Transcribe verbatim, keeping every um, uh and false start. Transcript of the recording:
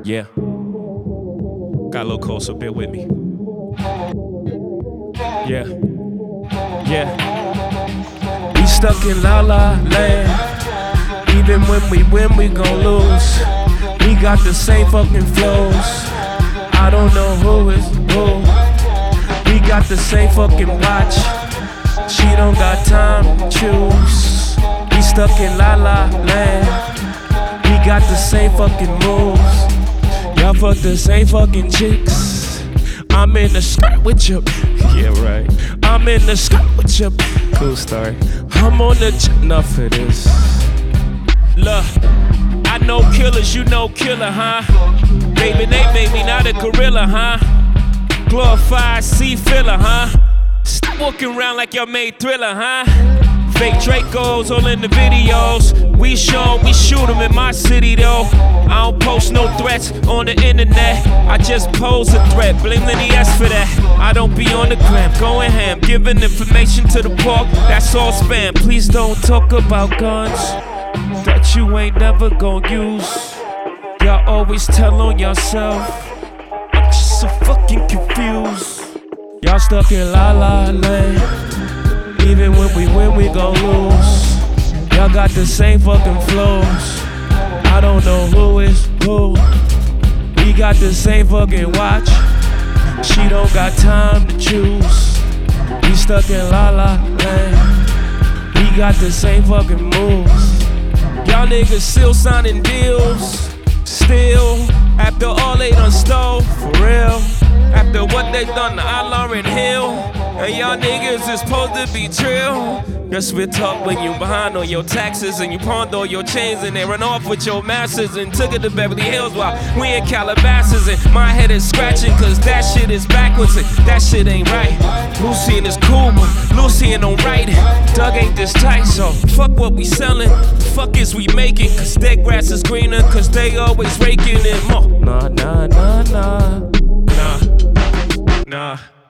Yeah. Got a little closer, bear with me. Yeah. Yeah. We stuck in La La Land. Even when we win, we gon' lose. We got the same fucking flows. I don't know who is who. We got the same fucking watch. She don't got time to choose. We stuck in La La Land. We got the same fucking moves. Y'all fuck the same fucking chicks. I'm in the skirt with you. Yeah, right. I'm in the skirt with you. Cool story. I'm on the ch- enough of this. Look, I know killers, you know killer, huh? Baby, they made me not a gorilla, huh? Glorified sea filler, huh? Stop walking around like y'all made Thriller, huh? Fake Dracos all in the videos. We show 'em, we shoot 'em in my city though. I don't post no threats on the internet. I just pose a threat, blame Lenny S for that. I don't be on the gram, going ham, giving information to the park. That's all spam. Please don't talk about guns that you ain't never gon' use. Y'all always tell on yourself. I'm just so fucking confused. Y'all stuck in La La Land. Even when we win, we gon' lose. Y'all got the same fucking flows. I don't know who is who. We got the same fucking watch. She don't got time to choose. We stuck in La La Land. We got the same fucking moves. Y'all niggas still signing deals. Still, after all they done stole, for real. After what they done to I Lauryn Hill. And y'all niggas is supposed to be trill. Guess we talk when you behind on your taxes and you pawned all your chains and they run off with your masters and took it to Beverly Hills while we in Calabasas and my head is scratching cause that shit is backwards and that shit ain't right. Lucian is cool but Lucian don't write it. Doug ain't this tight so fuck what we selling. The fuck is we making cause their grass is greener cause they always raking it more. Nah, nah, nah, nah. Nah, nah.